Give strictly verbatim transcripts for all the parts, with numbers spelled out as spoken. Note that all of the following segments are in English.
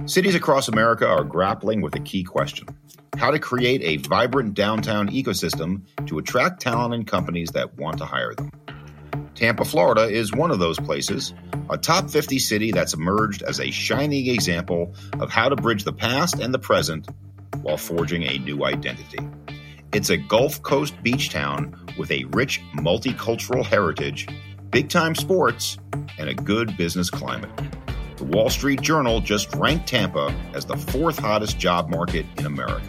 Cities across America are grappling with a key question: how to create a vibrant downtown ecosystem to attract talent and companies that want to hire them. Tampa, Florida is one of those places, a top fifty city that's emerged as a shining example of how to bridge the past and the present while forging a new identity. It's a Gulf Coast beach town with a rich multicultural heritage, big-time sports, and a good business climate. The Wall Street Journal just ranked Tampa as the fourth hottest job market in America.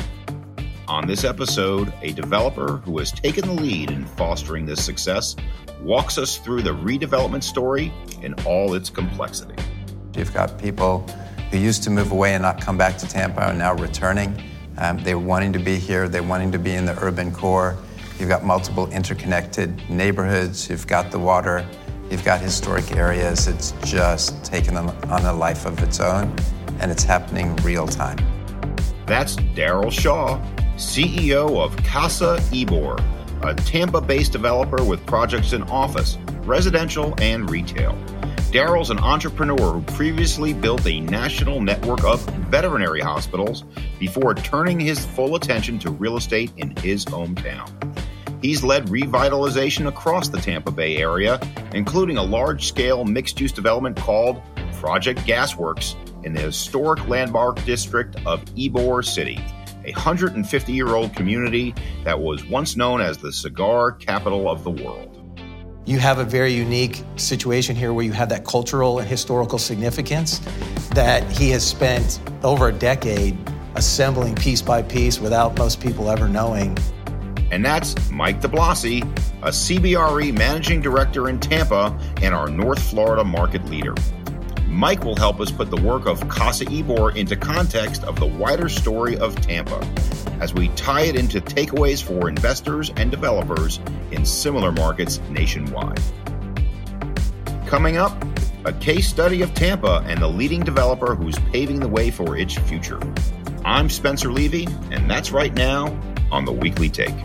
On this episode, a developer who has taken the lead in fostering this success walks us through the redevelopment story in all its complexity. You've got people who used to move away and not come back to Tampa and now returning. Um, they're wanting to be here. They're wanting to be in the urban core. You've got multiple interconnected neighborhoods. You've got the water. You've got historic areas. It's just taken on a life of its own, and it's happening real time. That's Daryl Shaw, C E O of Casa Ybor, a Tampa-based developer with projects in office, residential, and retail. Daryl's an entrepreneur who previously built a national network of veterinary hospitals before turning his full attention to real estate in his hometown. He's led revitalization across the Tampa Bay area, including a large-scale mixed-use development called Project Gasworks in the historic landmark district of Ybor City, a one hundred fifty-year-old community that was once known as the cigar capital of the world. You have a very unique situation here where you have that cultural and historical significance that he has spent over a decade assembling piece by piece without most people ever knowing. And that's Mike DeBlasi, a C B R E managing director in Tampa and our North Florida market leader. Mike will help us put the work of Casa Ybor into context of the wider story of Tampa as we tie it into takeaways for investors and developers in similar markets nationwide. Coming up, a case study of Tampa and the leading developer who's paving the way for its future. I'm Spencer Levy, and that's right now on The Weekly Take.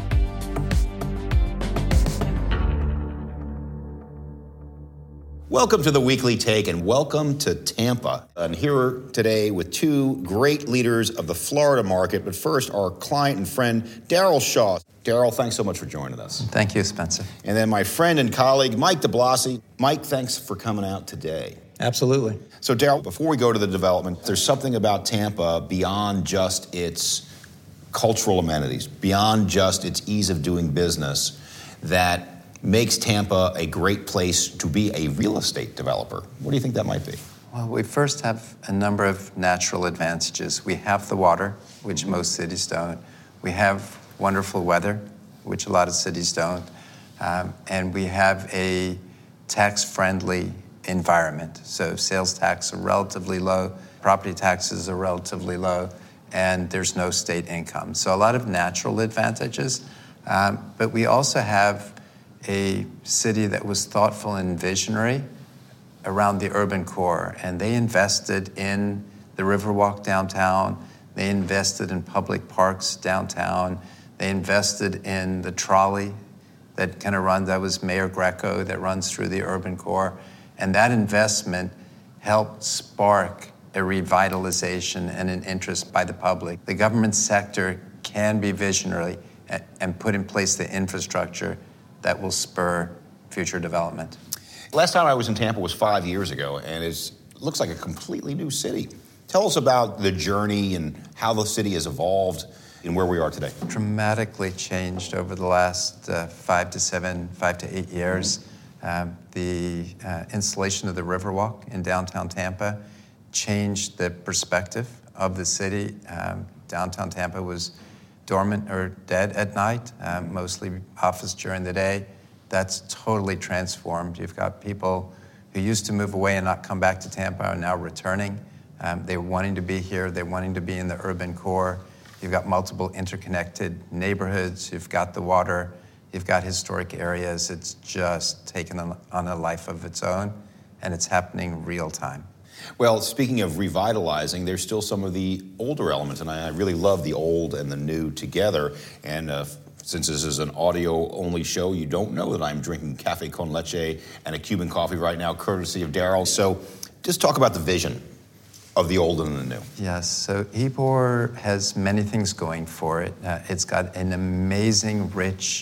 Welcome to The Weekly Take and welcome to Tampa. I'm here today with two great leaders of the Florida market, but first our client and friend, Daryl Shaw. Daryl, thanks so much for joining us. Thank you, Spencer. And then my friend and colleague, Mike DeBlasi. Mike, thanks for coming out today. Absolutely. So Daryl, before we go to the development, there's something about Tampa beyond just its cultural amenities, beyond just its ease of doing business, that makes Tampa a great place to be a real estate developer. What do you think that might be? Well, we first have a number of natural advantages. We have the water, which most cities don't. We have wonderful weather, which a lot of cities don't. Um, and we have a tax-friendly environment. So sales tax are relatively low, property taxes are relatively low, and there's no state income. So a lot of natural advantages. Um, but we also have a city that was thoughtful and visionary around the urban core. And they invested in the Riverwalk downtown. They invested in public parks downtown. They invested in the trolley that kind of runs, that was Mayor Greco, that runs through the urban core. And that investment helped spark a revitalization and an interest by the public. The government sector can be visionary and put in place the infrastructure that will spur future development. Last time I was in Tampa was five years ago, and it looks like a completely new city. Tell us about the journey and how the city has evolved and where we are today. Dramatically changed over the last uh, five to seven, five to eight years. Um, the uh, installation of the Riverwalk in downtown Tampa changed the perspective of the city. Um, downtown Tampa was dormant or dead at night, um, mostly office during the day. That's totally transformed. You've got people who used to move away and not come back to Tampa are now returning. Um, they're wanting to be here. They're wanting to be in the urban core. You've got multiple interconnected neighborhoods. You've got the water. You've got historic areas. It's just taken on, on a life of its own, and it's happening real time. Well, speaking of revitalizing, there's still some of the older elements, and I really love the old and the new together. And uh, since this is an audio-only show, you don't know that I'm drinking cafe con leche and a Cuban coffee right now, courtesy of Daryl. So just talk about the vision of the old and the new. Yes, so Ybor has many things going for it. Uh, it's got an amazing, rich,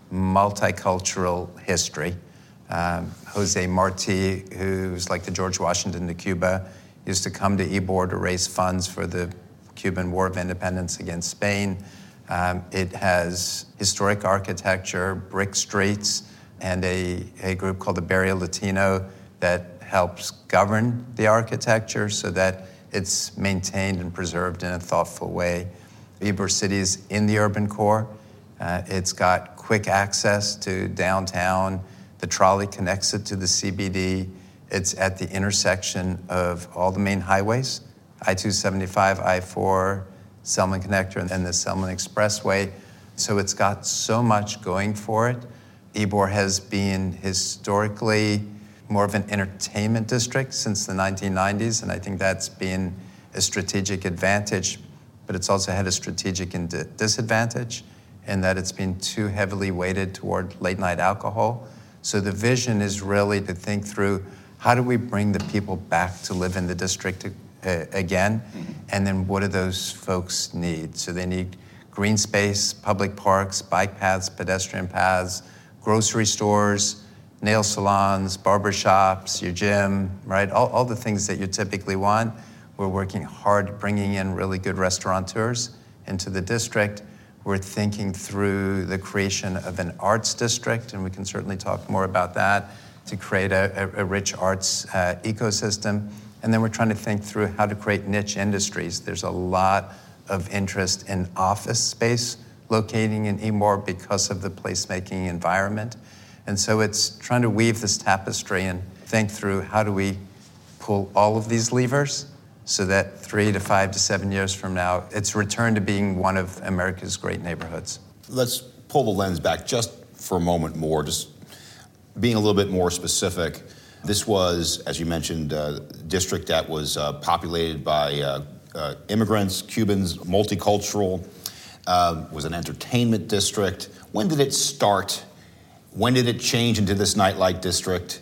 multicultural history. Um, Jose Marti, who's like the George Washington to Cuba, used to come to Ybor to raise funds for the Cuban War of Independence against Spain. Um, it has historic architecture, brick streets, and a, a group called the Barrio Latino that helps govern the architecture so that it's maintained and preserved in a thoughtful way. Ybor City is in the urban core. Uh, it's got quick access to downtown. The trolley connects it to the C B D. It's at the intersection of all the main highways, I two seventy-five, I four, Selman Connector, and the Selman Expressway. So it's got so much going for it. Ybor has been historically more of an entertainment district since the nineteen nineties, and I think that's been a strategic advantage, but it's also had a strategic disadvantage in that it's been too heavily weighted toward late-night alcohol. So the vision is really to think through, how do we bring the people back to live in the district uh, again, mm-hmm. and then what do those folks need? So they need green space, public parks, bike paths, pedestrian paths, grocery stores, nail salons, barber shops, your gym, right? All, all the things that you typically want. We're working hard bringing in really good restaurateurs into the district. We're thinking through the creation of an arts district, and we can certainly talk more about that, to create a, a, a rich arts uh, ecosystem. And then we're trying to think through how to create niche industries. There's a lot of interest in office space locating in Ybor because of the placemaking environment. And so it's trying to weave this tapestry and think through, how do we pull all of these levers so that three to five to seven years from now, it's returned to being one of America's great neighborhoods. Let's pull the lens back just for a moment more, just being a little bit more specific. This was, as you mentioned, a district that was uh, populated by uh, uh, immigrants, Cubans, multicultural, uh, was an entertainment district. When did it start? When did it change into this nightlight district?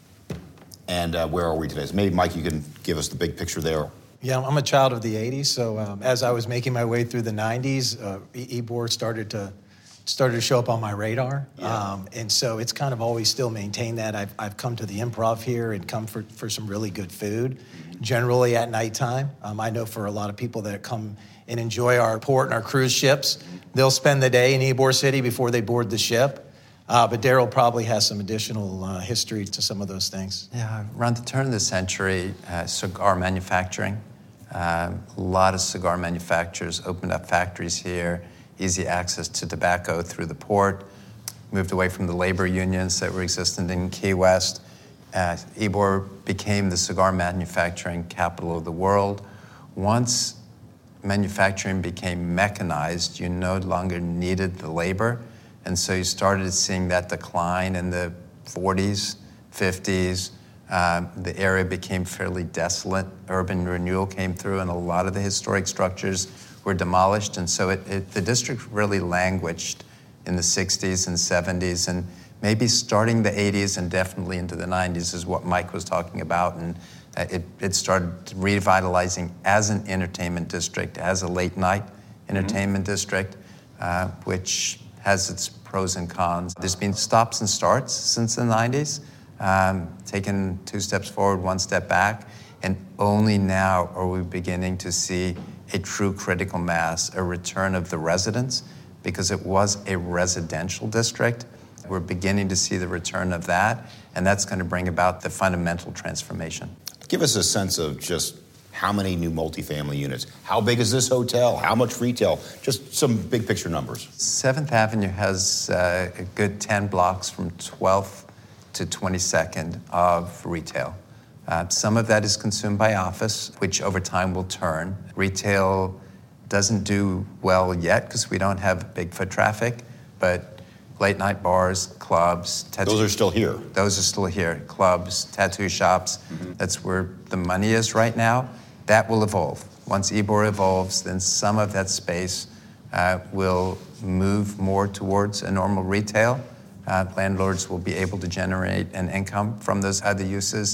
And uh, where are we today? So maybe, Mike, you can give us the big picture there. Yeah, I'm a child of the eighties, so um, as I was making my way through the nineties, uh, Ybor started to started to show up on my radar. Yeah. Um, and so it's kind of always still maintained that. I've, I've come to the Improv here and come for, for some really good food, mm-hmm. generally at nighttime. Um, I know for a lot of people that come and enjoy our port and our cruise ships, mm-hmm. they'll spend the day in Ybor City before they board the ship. Uh, but Daryl probably has some additional uh, history to some of those things. Yeah, around the turn of the century, uh, cigar manufacturing. Um, a lot of cigar manufacturers opened up factories here, easy access to tobacco through the port, moved away from the labor unions that were existent in Key West. Uh, Ybor became the cigar manufacturing capital of the world. Once manufacturing became mechanized, you no longer needed the labor. And so you started seeing that decline in the forties, fifties. Um, the area became fairly desolate. Urban renewal came through, and a lot of the historic structures were demolished. And so it, it, the district really languished in the sixties and seventies, and maybe starting the eighties and definitely into the nineties is what Mike was talking about. And it, it started revitalizing as an entertainment district, as a late night entertainment mm-hmm. district, uh, which has its pros and cons. There's been stops and starts since the nineties, um, taken two steps forward, one step back, and only now are we beginning to see a true critical mass, a return of the residents, because it was a residential district. We're beginning to see the return of that, and that's going to bring about the fundamental transformation. Give us a sense of just how many new multifamily units? How big is this hotel? How much retail? Just some big picture numbers. seventh Avenue has uh, a good ten blocks from twelfth to twenty-second of retail. Uh, some of that is consumed by office, which over time will turn. Retail doesn't do well yet because we don't have big foot traffic, but late night bars, clubs, tattoo. Those are still here. Those are still here. Clubs, tattoo shops. Mm-hmm. That's where the money is right now. That will evolve. Once Ybor evolves, then some of that space uh, will move more towards a normal retail. Uh, landlords will be able to generate an income from those other uses.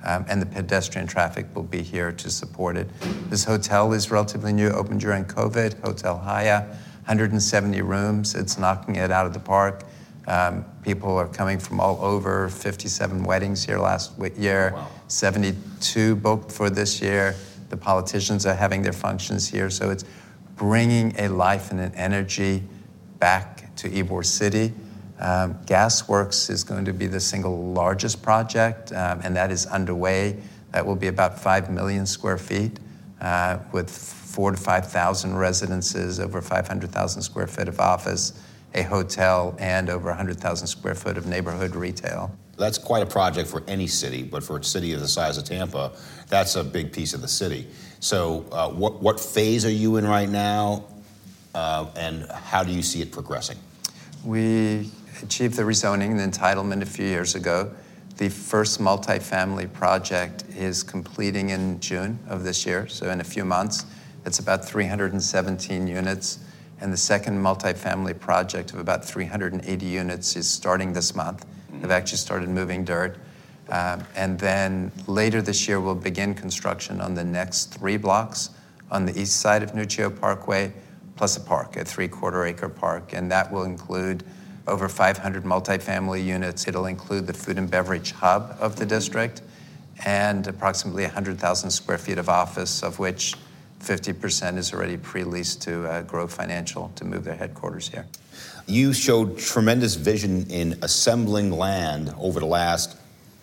um, and the pedestrian traffic will be here to support it. This hotel is relatively new, opened during COVID, Hotel Haya, one hundred seventy rooms. It's knocking it out of the park. Um, people are coming from all over, fifty-seven weddings here last year, wow. seventy-two booked for this year. The politicians are having their functions here, so it's bringing a life and an energy back to Ybor City. Um, Gasworks is going to be the single largest project, um, and that is underway. That will be about five million square feet uh, with four to five thousand residences, over five hundred thousand square feet of office, a hotel, and over one hundred thousand square foot of neighborhood retail. That's quite a project for any city, but for a city of the size of Tampa, that's a big piece of the city. So uh, what, what phase are you in right now, uh, and how do you see it progressing? We achieved the rezoning and entitlement a few years ago. The first multifamily project is completing in June of this year, so in a few months. It's about three hundred seventeen units. And the second multifamily project of about three hundred eighty units is starting this month. They've actually started moving dirt. Um, and then later this year, we'll begin construction on the next three blocks on the east side of Nuccio Parkway, plus a park, a three-quarter acre park. And that will include over five hundred multifamily units. It'll include the food and beverage hub of the district and approximately one hundred thousand square feet of office, of which fifty percent is already pre-leased to uh, Grove Financial to move their headquarters here. You showed tremendous vision in assembling land over the last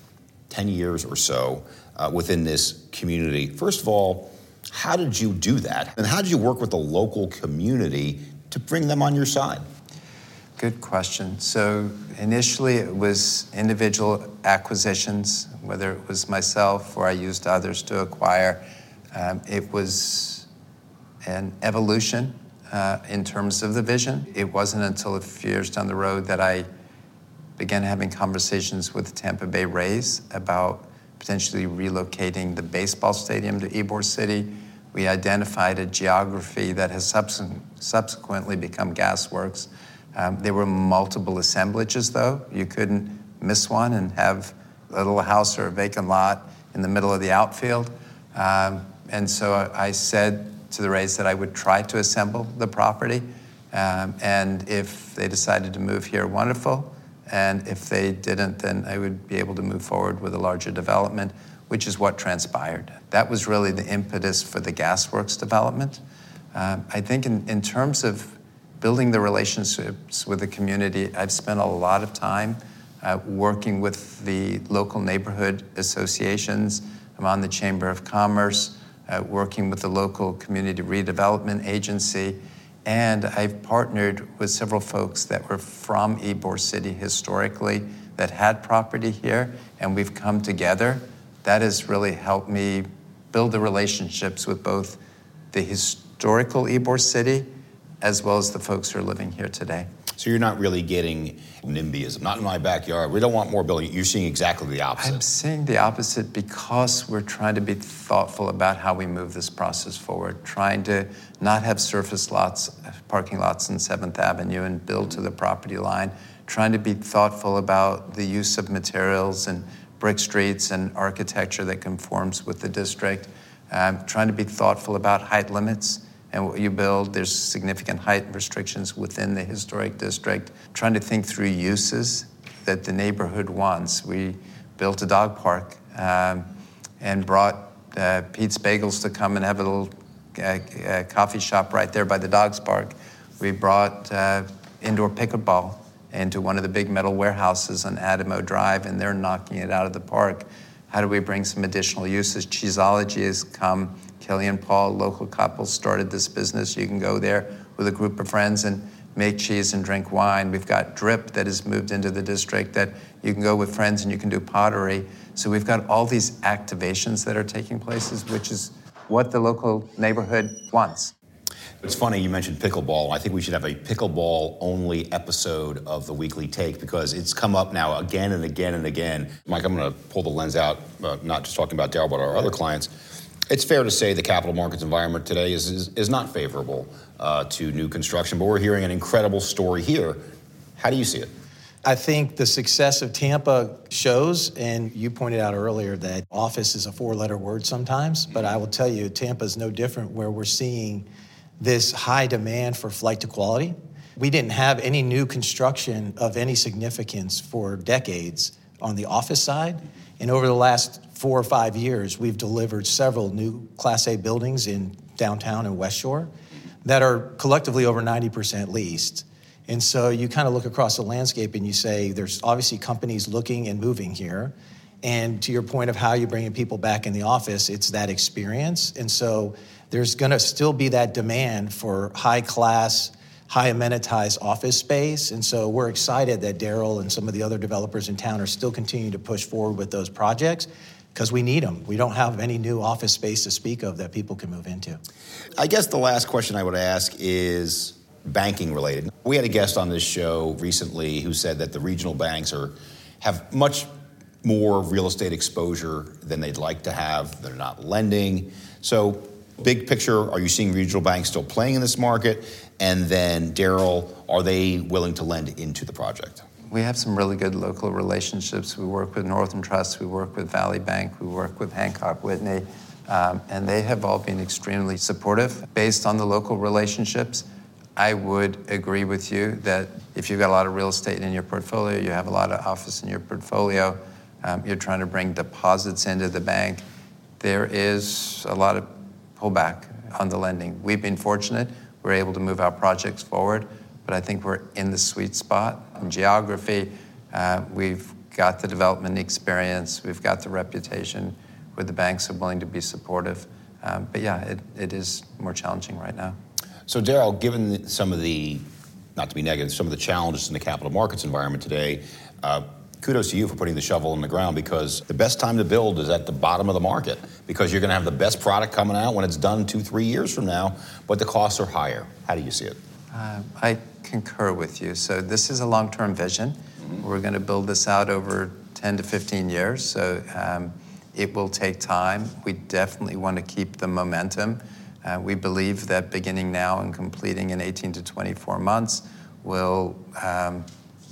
ten years or so uh, within this community. First of all, how did you do that? And how did you work with the local community to bring them on your side? Good question. So initially it was individual acquisitions, whether it was myself or I used others to acquire. Um, it was an evolution uh, in terms of the vision. It wasn't until a few years down the road that I began having conversations with the Tampa Bay Rays about potentially relocating the baseball stadium to Ybor City. We identified a geography that has subs- subsequently become Gasworks. Um, there were multiple assemblages, though. You couldn't miss one and have a little house or a vacant lot in the middle of the outfield. Um, And so I said to the Rays that I would try to assemble the property. Um, and if they decided to move here, wonderful. And if they didn't, then I would be able to move forward with a larger development, which is what transpired. That was really the impetus for the Gasworks development. Um, I think in, in terms of building the relationships with the community, I've spent a lot of time uh, working with the local neighborhood associations. I'm on the Chamber of Commerce. Uh, working with the local community redevelopment agency, and I've partnered with several folks that were from Ybor City historically that had property here, and we've come together. That has really helped me build the relationships with both the historical Ybor City as well as the folks who are living here today. So you're not really getting NIMBYism, not in my backyard. We don't want more building. You're seeing exactly the opposite. I'm seeing the opposite because we're trying to be thoughtful about how we move this process forward, trying to not have surface lots, parking lots on seventh Avenue and build to the property line, trying to be thoughtful about the use of materials and brick streets and architecture that conforms with the district, um, trying to be thoughtful about height limits. And what you build, there's significant height restrictions within the historic district. Trying to think through uses that the neighborhood wants. We built a dog park um, and brought uh, Pete's Bagels to come and have a little uh, uh, coffee shop right there by the dogs park. We brought uh, indoor pickleball into one of the big metal warehouses on Adamo Drive, and they're knocking it out of the park. How do we bring some additional uses? Cheeseology has come. Kelly and Paul, local couple, started this business. You can go there with a group of friends and make cheese and drink wine. We've got Drip that has moved into the district that you can go with friends and you can do pottery. So we've got all these activations that are taking places, which is what the local neighborhood wants. It's funny you mentioned pickleball. I think we should have a pickleball-only episode of the Weekly Take because it's come up now again and again and again. Mike, I'm going to pull the lens out, uh, not just talking about Darryl, but our other clients. It's fair to say the capital markets environment today is is, is not favorable uh, to new construction, but we're hearing an incredible story here. How do you see it? I think the success of Tampa shows, and you pointed out earlier that office is a four-letter word sometimes, but I will tell you, Tampa is no different, where we're seeing this high demand for flight to quality. We didn't have any new construction of any significance for decades on the office side, and over the last four or five years, we've delivered several new Class A buildings in downtown and West Shore that are collectively over ninety percent leased. And so you kind of look across the landscape and you say, there's obviously companies looking and moving here. And to your point of how you're bringing people back in the office, it's that experience. And so there's going to still be that demand for high class, high amenitized office space. And so we're excited that Daryl and some of the other developers in town are still continuing to push forward with those projects because we need them. We don't have any new office space to speak of that people can move into. I guess the last question I would ask is banking related. We had a guest on this show recently who said that the regional banks are have much more real estate exposure than they'd like to have. They're not lending. So big picture, are you seeing regional banks still playing in this market? And then, Daryl, are they willing to lend into the project? We have some really good local relationships. We work with Northern Trust, we work with Valley Bank, we work with Hancock Whitney, um, and they have all been extremely supportive based on the local relationships. I would agree with you that if you've got a lot of real estate in your portfolio, you have a lot of office in your portfolio, um, you're trying to bring deposits into the bank, there is a lot of pullback on the lending. We've been fortunate. We're able to move our projects forward, but I think we're in the sweet spot. In geography, uh, we've got the development experience, we've got the reputation where the banks are willing to be supportive. Um, but yeah, it, it is more challenging right now. So, Daryl, given some of the, not to be negative, some of the challenges in the capital markets environment today, uh, kudos to you for putting the shovel in the ground, because the best time to build is at the bottom of the market, because you're going to have the best product coming out when it's done two, three years from now, but the costs are higher. How do you see it? Uh, I concur with you. So this is a long-term vision. Mm-hmm. We're going to build this out over ten to fifteen years, so um, it will take time. We definitely want to keep the momentum. Uh, we believe that beginning now and completing in eighteen to twenty-four months will um,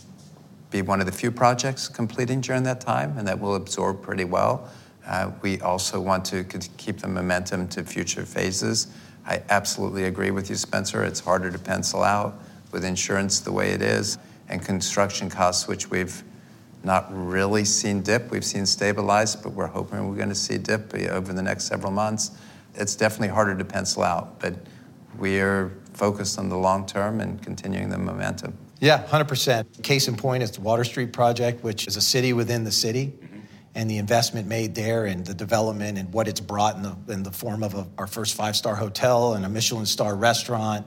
be one of the few projects completing during that time, and that will absorb pretty well. Uh, we also want to keep the momentum to future phases. I absolutely agree with you, Spencer. It's harder to pencil out with insurance the way it is, and construction costs, which we've not really seen dip. We've seen stabilize, but we're hoping we're going to see dip over the next several months. It's definitely harder to pencil out, but we're focused on the long term and continuing the momentum. Yeah, one hundred percent. Case in point is the Water Street project, which is a city within the city, mm-hmm. and the investment made there and the development and what it's brought in the, in the form of a, our first five-star hotel and a Michelin star restaurant.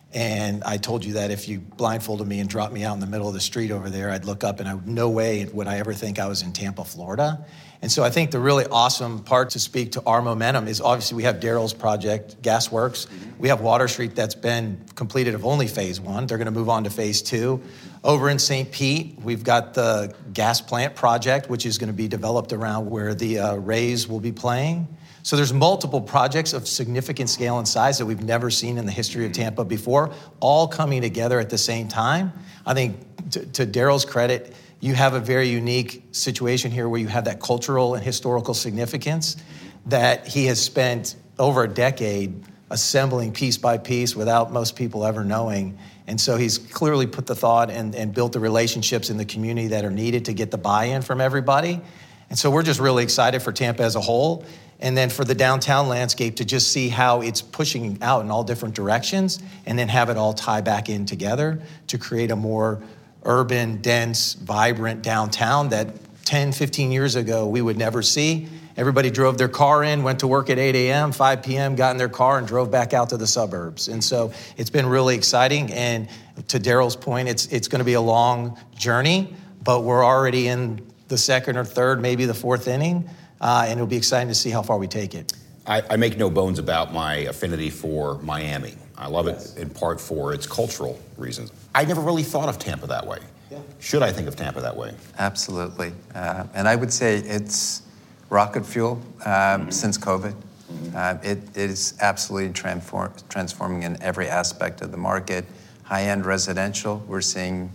And I told you that if you blindfolded me and dropped me out in the middle of the street over there, I'd look up and I, no way would I ever think I was in Tampa, Florida. And so I think the really awesome part to speak to our momentum is obviously we have Daryl's project, Gasworks. Mm-hmm. We have Water Street that's been completed of only phase one. They're going to move on to phase two. Over in Saint Pete, we've got the gas plant project, which is going to be developed around where the uh, Rays will be playing. So there's multiple projects of significant scale and size that we've never seen in the history of Tampa before, all coming together at the same time. I think to, to Daryl's credit, you have a very unique situation here where you have that cultural and historical significance that he has spent over a decade assembling piece by piece without most people ever knowing. And so he's clearly put the thought and, and built the relationships in the community that are needed to get the buy-in from everybody. And so we're just really excited for Tampa as a whole. And then for the downtown landscape to just see how it's pushing out in all different directions and then have it all tie back in together to create a more urban, dense, vibrant downtown that ten, fifteen years ago we would never see. Everybody drove their car in, went to work at eight a.m., five p.m., got in their car and drove back out to the suburbs. And so it's been really exciting. And to Daryl's point, it's it's going to be a long journey, but we're already in the second or third, maybe the fourth inning. Uh, and it'll be exciting to see how far we take it. I, I make no bones about my affinity for Miami. I love yes. it in part for its cultural reasons. I never really thought of Tampa that way. Yeah. Should I think of Tampa that way? Absolutely. Uh, and I would say it's rocket fuel um, mm-hmm. since COVID. Mm-hmm. Uh, it, it is absolutely transform, transforming in every aspect of the market. High-end residential, we're seeing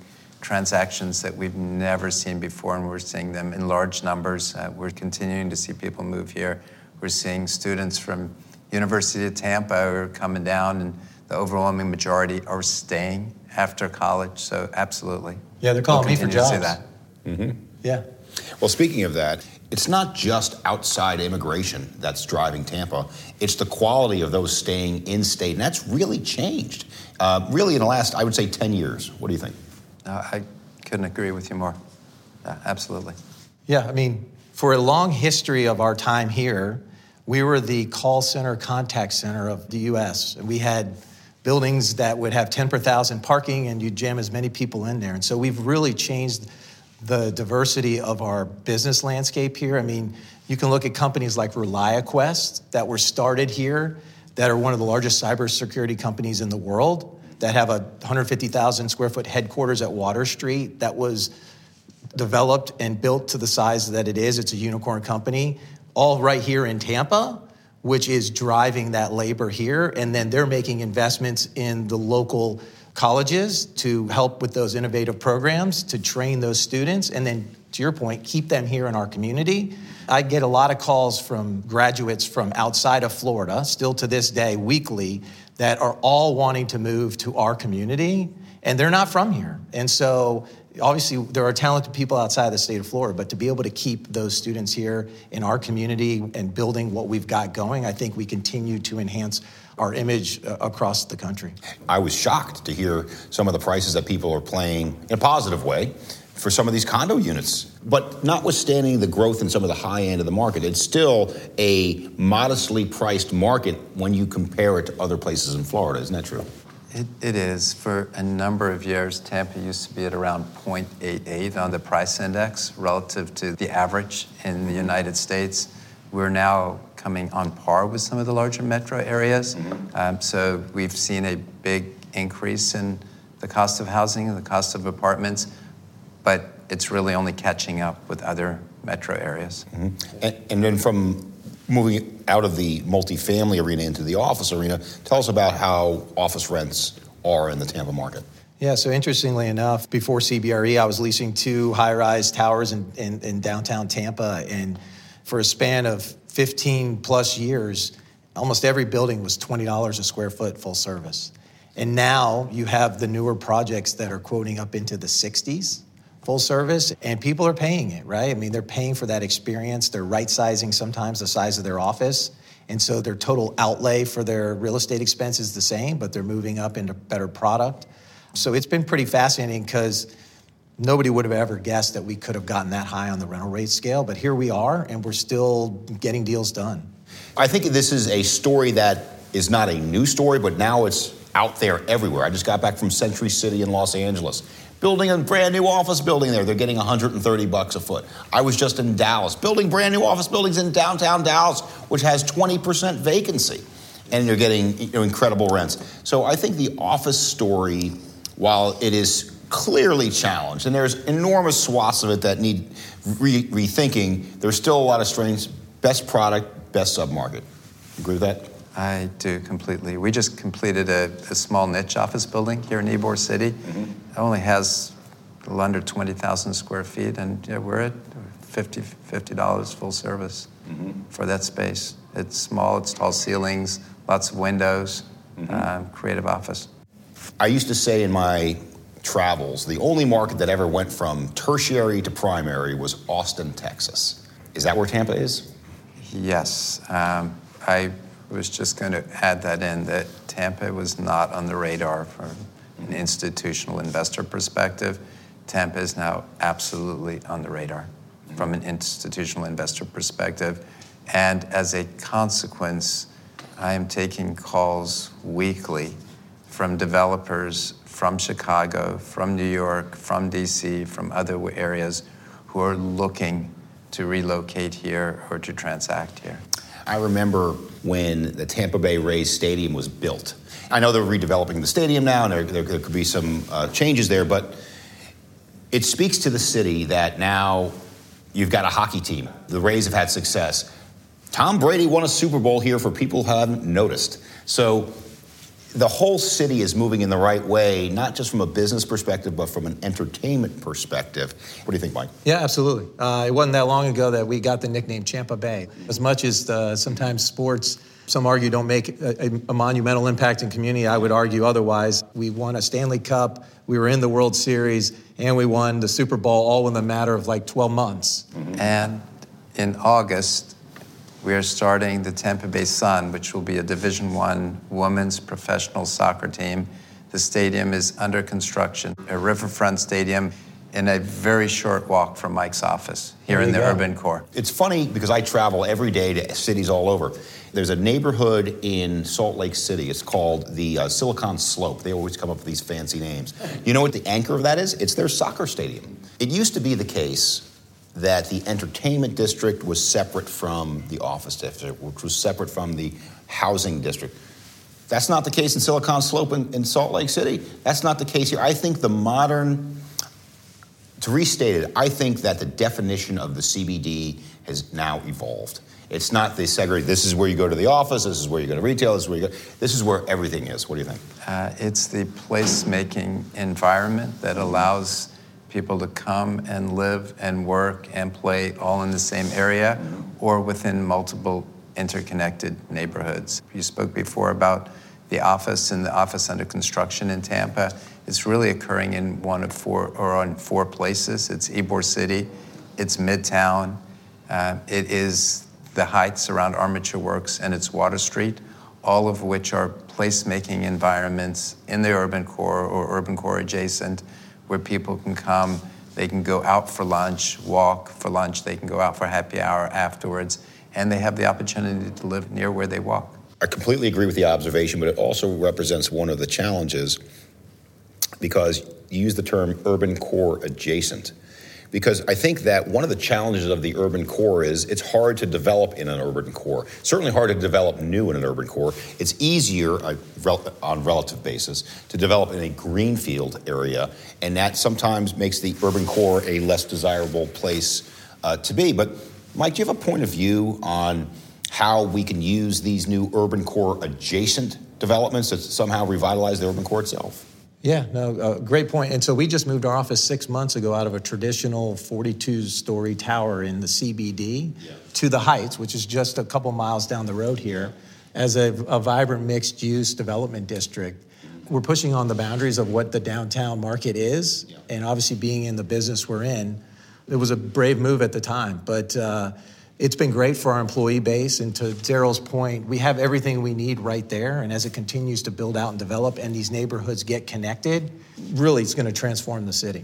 transactions that we've never seen before, and we're seeing them in large numbers. Uh, we're continuing to see people move here. We're seeing students from University of Tampa are coming down, and the overwhelming majority are staying after college, so absolutely. Yeah, they're calling we'll me for jobs. To see that. Mm-hmm. Yeah. Well, speaking of that, it's not just outside immigration that's driving Tampa. It's the quality of those staying in state, and that's really changed. Uh, really in the last, I would say, ten years. What do you think? No, I couldn't agree with you more. Uh, absolutely. Yeah, I mean, for a long history of our time here, we were the call center, contact center of the U S And we had buildings that would have ten per thousand parking, and you'd jam as many people in there. And so we've really changed the diversity of our business landscape here. I mean, you can look at companies like ReliaQuest that were started here, that are one of the largest cybersecurity companies in the world, that have a one hundred fifty thousand square foot headquarters at Water Street that was developed and built to the size that it is. It's a unicorn company, all right here in Tampa, which is driving that labor here. And then they're making investments in the local colleges to help with those innovative programs, to train those students, and then, to your point, keep them here in our community. I get a lot of calls from graduates from outside of Florida, still to this day, weekly, that are all wanting to move to our community, and they're not from here. And so, obviously, there are talented people outside the state of Florida, but to be able to keep those students here in our community and building what we've got going, I think we continue to enhance our image uh, across the country. I was shocked to hear some of the prices that people are paying in a positive way for some of these condo units. But notwithstanding the growth in some of the high end of the market, it's still a modestly priced market when you compare it to other places in Florida. Isn't that true? It, it is. For a number of years, Tampa used to be at around zero point eight eight on the price index relative to the average in the United States. We're now coming on par with some of the larger metro areas. Mm-hmm. Um, so we've seen a big increase in the cost of housing and the cost of apartments, but it's really only catching up with other metro areas. Mm-hmm. And, and then from moving out of the multifamily arena into the office arena, tell us about how office rents are in the Tampa market. Yeah, so interestingly enough, before C B R E, I was leasing two high-rise towers in, in, in downtown Tampa, and for a span of fifteen plus years, almost every building was twenty dollars a square foot full service. And now you have the newer projects that are quoting up into the sixties full service, and people are paying it, right? I mean, they're paying for that experience. They're right-sizing sometimes the size of their office. And so their total outlay for their real estate expense is the same, but they're moving up into better product. So it's been pretty fascinating because nobody would have ever guessed that we could have gotten that high on the rental rate scale, but here we are, and we're still getting deals done. I think this is a story that is not a new story, but now it's out there everywhere. I just got back from Century City in Los Angeles. Building a brand new office building there. They're getting one hundred thirty bucks a foot. I was just in Dallas, building brand new office buildings in downtown Dallas, which has twenty percent vacancy. And you're getting, you know, incredible rents. So I think the office story, while it is clearly challenged, and there's enormous swaths of it that need re- rethinking, there's still a lot of strengths. Best product, best submarket. Agree with that? I do completely. We just completed a, a small niche office building here in Ybor City. Mm-hmm. It only has a little under twenty thousand square feet, and yeah, we're at fifty dollars full service mm-hmm. for that space. It's small, it's tall ceilings, lots of windows, mm-hmm. um, creative office. I used to say in my travels, the only market that ever went from tertiary to primary was Austin, Texas. Is that where Tampa is? Yes. Um, I was just going to add that in, that Tampa was not on the radar from an institutional investor perspective. Tampa is now absolutely on the radar from an institutional investor perspective. And as a consequence, I am taking calls weekly from developers from Chicago, from New York, from D C, from other areas who are looking to relocate here or to transact here. I remember when the Tampa Bay Rays Stadium was built. I know they're redeveloping the stadium now, and there, there, there could be some uh, changes there, but it speaks to the city that now you've got a hockey team. The Rays have had success. Tom Brady won a Super Bowl here for people who haven't noticed. So the whole city is moving in the right way, not just from a business perspective, but from an entertainment perspective. What do you think, Mike? Yeah, absolutely. Uh, it wasn't that long ago that we got the nickname Champa Bay. As much as uh, sometimes sports, some argue, don't make a, a monumental impact in community, I would argue otherwise. We won a Stanley Cup, we were in the World Series, and we won the Super Bowl all in a matter of like twelve months. Mm-hmm. And in August, we are starting the Tampa Bay Sun, which will be a Division One women's professional soccer team. The stadium is under construction, a riverfront stadium, in a very short walk from Mike's office here in the go. urban core. It's funny because I travel every day to cities all over. There's a neighborhood in Salt Lake City. It's called the uh, Silicon Slope. They always come up with these fancy names. You know what the anchor of that is? It's their soccer stadium. It used to be the case that the entertainment district was separate from the office district, which was separate from the housing district. That's not the case in Silicon Slope in, in Salt Lake City. That's not the case here. I think the modern, to restate it, I think that the definition of the C B D has now evolved. It's not the segregate, this is where you go to the office, this is where you go to retail, this is where you go, this is where everything is. What do you think? Uh, it's the place-making environment that allows people to come and live and work and play all in the same area or within multiple interconnected neighborhoods. You spoke before about the office and the office under construction in Tampa. It's really occurring in one of four, or on four places. It's Ybor City, it's Midtown, uh, it is the Heights around Armature Works, and it's Water Street, all of which are place-making environments in the urban core or urban core adjacent, where people can come, they can go out for lunch, walk for lunch, they can go out for happy hour afterwards, and they have the opportunity to live near where they walk. I completely agree with the observation, but it also represents one of the challenges because you use the term urban core adjacent. Because I think that one of the challenges of the urban core is it's hard to develop in an urban core. Certainly hard to develop new in an urban core. It's easier uh, rel- on a relative basis to develop in a greenfield area, and that sometimes makes the urban core a less desirable place uh, to be. But Mike, do you have a point of view on how we can use these new urban core adjacent developments to somehow revitalize the urban core itself? Yeah, no, uh, great point. And so we just moved our office six months ago out of a traditional forty-two story tower in the C B D yeah. to the Heights, which is just a couple miles down the road here, as a, a vibrant mixed-use development district. We're pushing on the boundaries of what the downtown market is, yeah. and obviously being in the business we're in, it was a brave move at the time, but uh, it's been great for our employee base. And to Daryl's point, we have everything we need right there. And as it continues to build out and develop and these neighborhoods get connected, really it's going to transform the city.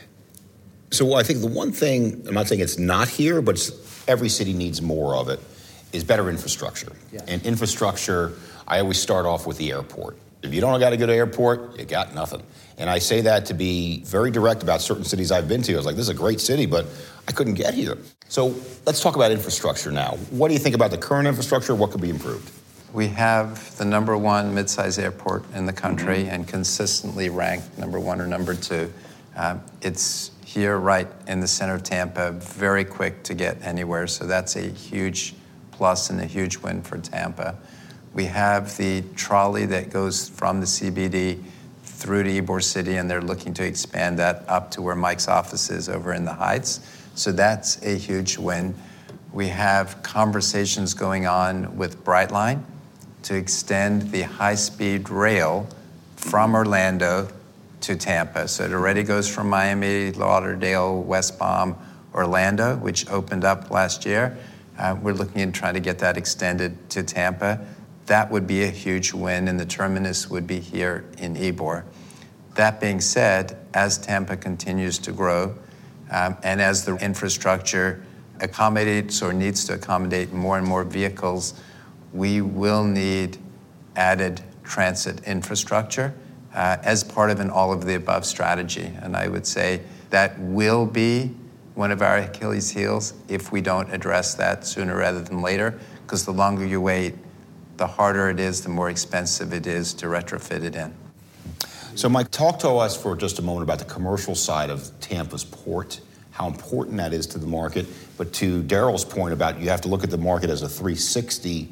So I think the one thing, I'm not saying it's not here, but it's, every city needs more of it, is better infrastructure. Yeah. And infrastructure, I always start off with the airport. If you don't got a good airport, you got nothing. And I say that to be very direct about certain cities I've been to. I was like, this is a great city, but I couldn't get here. So let's talk about infrastructure now. What do you think about the current infrastructure? What could be improved? We have the number one mid-size airport in the country mm-hmm. and consistently ranked number one or number two. Uh, it's here right in the center of Tampa, very quick to get anywhere. So that's a huge plus and a huge win for Tampa. We have the trolley that goes from the C B D through to Ybor City, and they're looking to expand that up to where Mike's office is over in the Heights. So that's a huge win. We have conversations going on with Brightline to extend the high-speed rail from Orlando to Tampa. So it already goes from Miami, Lauderdale, West Palm, Orlando, which opened up last year. Uh, we're looking at trying to get that extended to Tampa. That would be a huge win, and the terminus would be here in Ybor. That being said, as Tampa continues to grow, um, and as the infrastructure accommodates or needs to accommodate more and more vehicles, we will need added transit infrastructure uh, as part of an all-of-the-above strategy. And I would say that will be one of our Achilles' heels if we don't address that sooner rather than later, because the longer you wait, the harder it is, the more expensive it is to retrofit it in. So Mike, talk to us for just a moment about the commercial side of Tampa's port, how important that is to the market, but to Daryl's point about you have to look at the market as a three sixty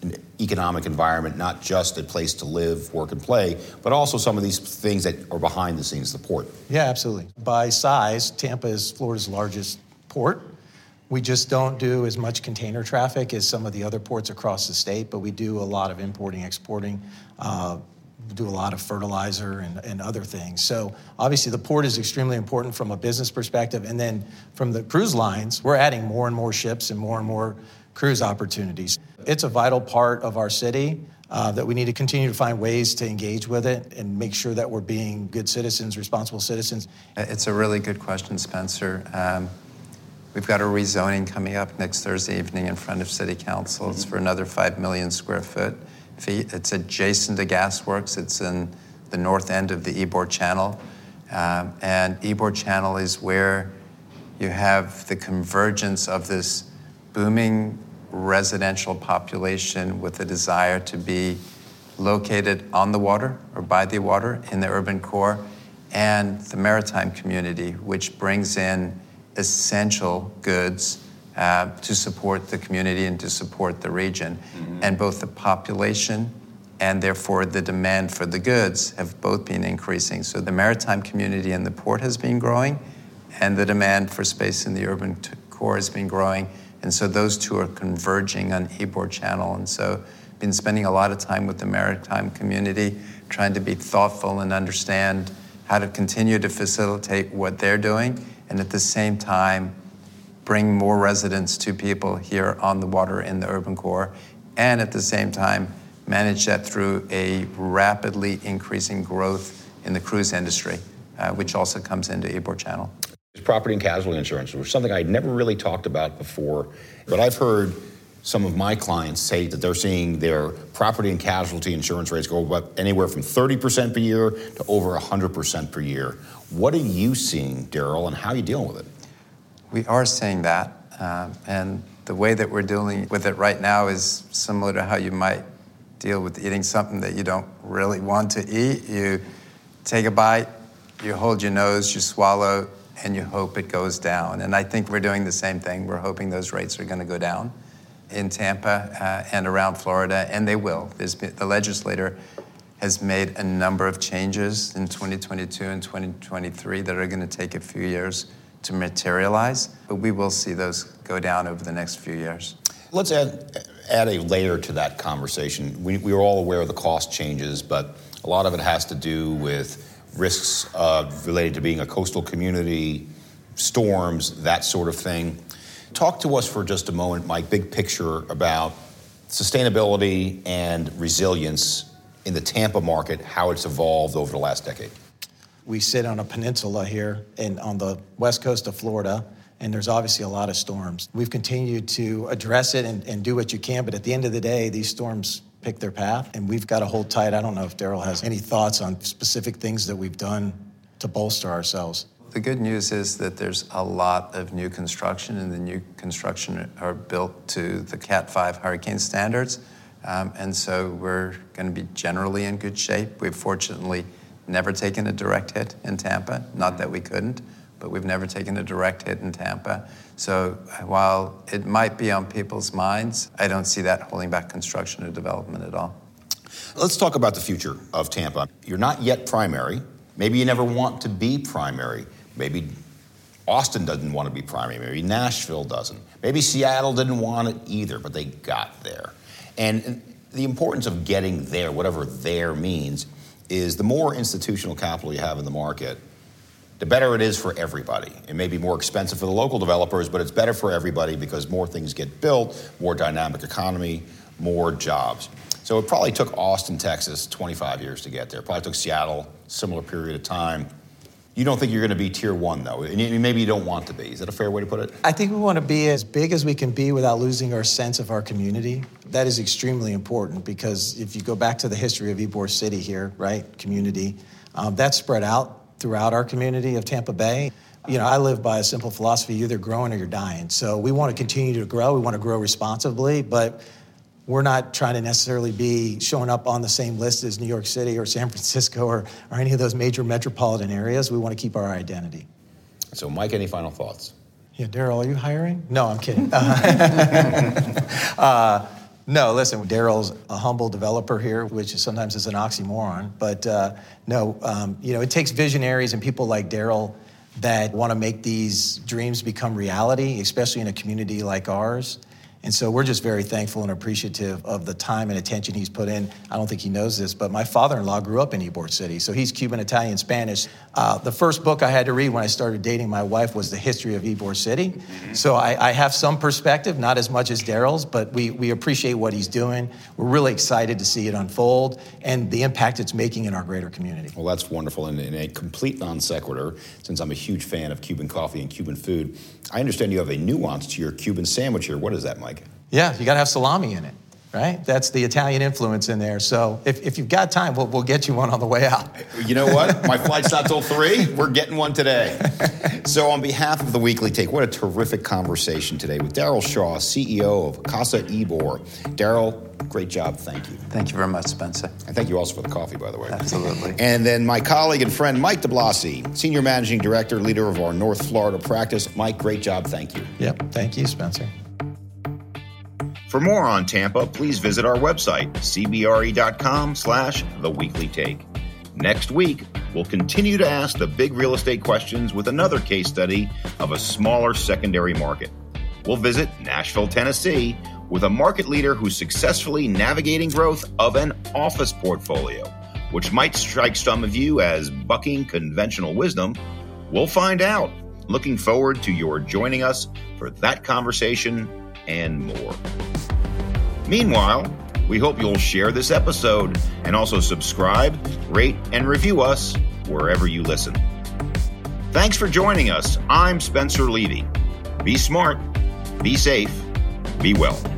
an economic environment, not just a place to live, work, and play, but also some of these things that are behind the scenes, the port. Yeah, absolutely. By size, Tampa is Florida's largest port. We just don't do as much container traffic as some of the other ports across the state, but we do a lot of importing, exporting, uh, do a lot of fertilizer and, and other things. So obviously the port is extremely important from a business perspective. And then from the cruise lines, we're adding more and more ships and more and more cruise opportunities. It's a vital part of our city uh, that we need to continue to find ways to engage with it and make sure that we're being good citizens, responsible citizens. It's a really good question, Spencer. Um, we've got a rezoning coming up next Thursday evening in front of City Council. It's for another five million square foot. feet. It's adjacent to Gasworks. It's in the north end of the Ybor Channel. Um, and Ybor Channel is where you have the convergence of this booming residential population with a desire to be located on the water or by the water in the urban core, and the maritime community, which brings in essential goods uh, to support the community and to support the region. Mm-hmm. And both the population and therefore the demand for the goods have both been increasing. So the maritime community and the port has been growing, and the demand for space in the urban t- core has been growing. And so those two are converging on Ybor Channel. And so I've been spending a lot of time with the maritime community, trying to be thoughtful and understand how to continue to facilitate what they're doing, and at the same time, bring more residents to people here on the water in the urban core, and at the same time, manage that through a rapidly increasing growth in the cruise industry, uh, which also comes into Ybor Channel. Property and casualty insurance was something I'd never really talked about before, but I've heard some of my clients say that they're seeing their property and casualty insurance rates go up anywhere from thirty percent per year to over one hundred percent per year. What are you seeing, Daryl, and how are you dealing with it? We are seeing that, um, and the way that we're dealing with it right now is similar to how you might deal with eating something that you don't really want to eat. You take a bite, you hold your nose, you swallow, and you hope it goes down. And I think we're doing the same thing. We're hoping those rates are going to go down in Tampa uh, and around Florida, and they will. There's been, the legislator has made a number of changes in twenty twenty-two and twenty twenty-three that are going to take a few years to materialize, but we will see those go down over the next few years. Let's add, add a layer to that conversation. We, we are all aware of the cost changes, but a lot of it has to do with risks uh, related to being a coastal community, storms, that sort of thing. Talk to us for just a moment, Mike, big picture about sustainability and resilience in the Tampa market, how it's evolved over the last decade. We sit on a peninsula here and on the west coast of Florida, and there's obviously a lot of storms. We've continued to address it and, and do what you can, but at the end of the day, these storms pick their path, and we've got to hold tight. I don't know if Daryl has any thoughts on specific things that we've done to bolster ourselves. The good news is that there's a lot of new construction, and the new construction are built to the Cat five hurricane standards, um, and so we're going to be generally in good shape. We've fortunately never taken a direct hit in Tampa, not that we couldn't, but we've never taken a direct hit in Tampa. So while it might be on people's minds, I don't see that holding back construction or development at all. Let's talk about the future of Tampa. You're not yet primary. Maybe you never want to be primary. Maybe Austin doesn't want to be primary. Maybe Nashville doesn't. Maybe Seattle didn't want it either, but they got there. And the importance of getting there, whatever there means, is the more institutional capital you have in the market, the better it is for everybody. It may be more expensive for the local developers, but it's better for everybody because more things get built, more dynamic economy, more jobs. So it probably took Austin, Texas, twenty-five years to get there. It probably took Seattle, similar period of time. You don't think you're going to be tier one, though, and maybe you don't want to be. Is that a fair way to put it? I think we want to be as big as we can be without losing our sense of our community. That is extremely important because if you go back to the history of Ybor City here, right, community, um, that's spread out throughout our community of Tampa Bay. You know, I live by a simple philosophy: you're either growing or you're dying. So we want to continue to grow. We want to grow responsibly, but we're not trying to necessarily be showing up on the same list as New York City or San Francisco or, or any of those major metropolitan areas. We want to keep our identity. So, Mike, any final thoughts? Yeah, Daryl, are you hiring? No, I'm kidding. Uh, uh, No, listen, Daryl's a humble developer here, which is sometimes is an oxymoron. But uh, no, um, you know, it takes visionaries and people like Daryl that want to make these dreams become reality, especially in a community like ours. And so we're just very thankful and appreciative of the time and attention he's put in. I don't think he knows this, but my father-in-law grew up in Ybor City, so he's Cuban, Italian, Spanish. Uh, the first book I had to read when I started dating my wife was The History of Ybor City. Mm-hmm. So I, I have some perspective, not as much as Daryl's, but we, we appreciate what he's doing. We're really excited to see it unfold and the impact it's making in our greater community. Well, that's wonderful. And in a complete non sequitur, since I'm a huge fan of Cuban coffee and Cuban food, I understand you have a nuance to your Cuban sandwich here. What is that, Mike? Yeah, you got to have salami in it, right? That's the Italian influence in there. So if, if you've got time, we'll, we'll get you one on the way out. You know what? My flight's not till three. We're getting one today. So on behalf of the Weekly Take, what a terrific conversation today with Daryl Shaw, C E O of Casa Ybor. Daryl, great job. Thank you. Thank you very much, Spencer. And thank you also for the coffee, by the way. Absolutely. And then my colleague and friend, Mike DeBlasi, Senior Managing Director, leader of our North Florida practice. Mike, great job. Thank you. Yep. Thank you, Spencer. For more on Tampa, please visit our website, c b r e dot com slash the weekly take. Next week, we'll continue to ask the big real estate questions with another case study of a smaller secondary market. We'll visit Nashville, Tennessee, with a market leader who's successfully navigating growth of an office portfolio, which might strike some of you as bucking conventional wisdom. We'll find out. Looking forward to your joining us for that conversation and more. Meanwhile, we hope you'll share this episode and also subscribe, rate, and review us wherever you listen. Thanks for joining us. I'm Spencer Levy. Be smart, be safe, be well.